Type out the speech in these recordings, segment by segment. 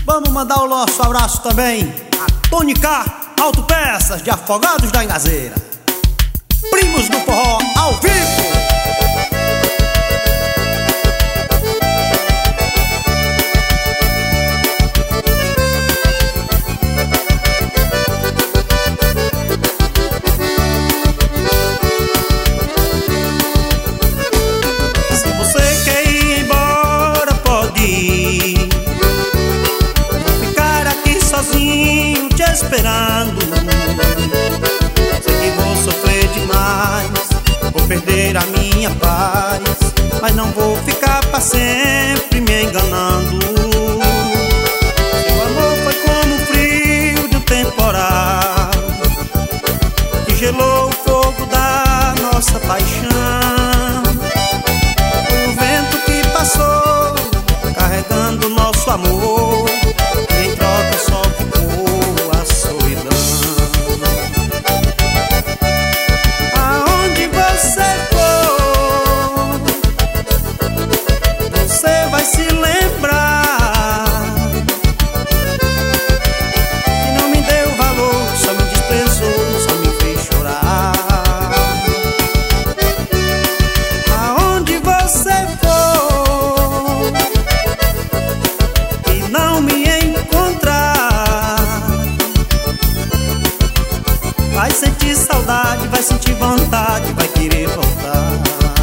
Vamos mandar o nosso abraço também a Tônica Autopeças de Afogados da Engazeira. Primos do Forró ao vivo. Esperando, sei que vou sofrer demais, vou perder a minha paz, mas não vou ficar pra sempre me enganando. Seu amor foi como o frio de um temporal que gelou o fogo da nossa paixão. Foi o vento que passou carregando o nosso amor, e em troca só ficou a solidão. Aonde você for, você vai se lembrar que não me deu valor, só me desprezou, só me fez chorar. Aonde você for e não me encontrar, vai sentir saudade, vai sentir vontade, vai querer voltar.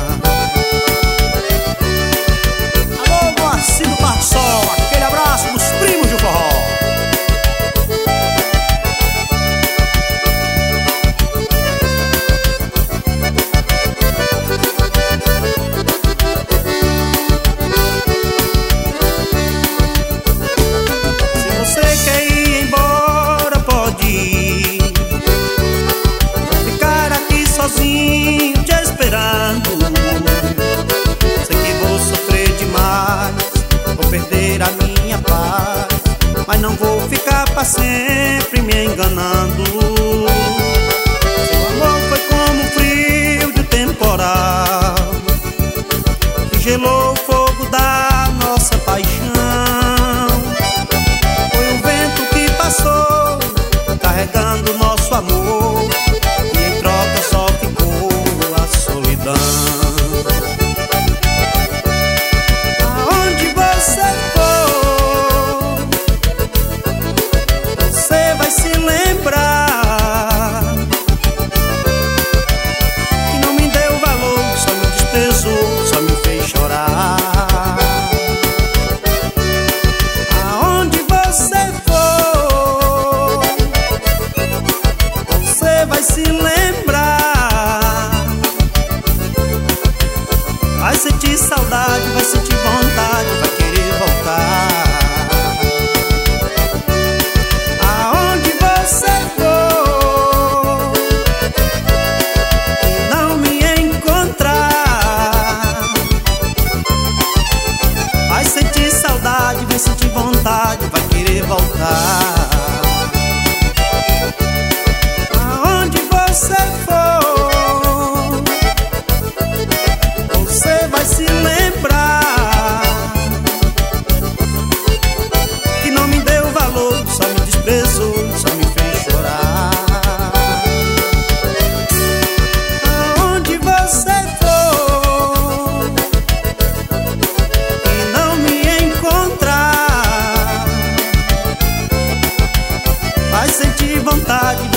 Alô, Moacir do Parque Sol, aquele abraço dos primos do forró. Se você quer ir embora, pode ir, sozinho te esperando. Sei que vou sofrer demais, vou perder a minha paz, mas não vou ficar pra sempre me enganando. Seu amor foi como o frio de um temporal que gelou o fogo da nossa paixão. Foi o vento que passou carregando o nosso amor, e em troca só ficou a solidão. Aonde você for, você vai se lembrar que não me deu valor, só me desprezou, só me fez chorar. Aonde você for, você vai se lembrar, vai sentir saudade, vai sentir vontade, vai querer voltar. Aonde você for e não me encontrar, vai sentir saudade, vai sentir vontade, vai querer voltar. Aonde você for, você vai se lembrar que não me deu valor, só me desprezou, só me fez chorar. Aonde você for e não me encontrar, vai sentir vontade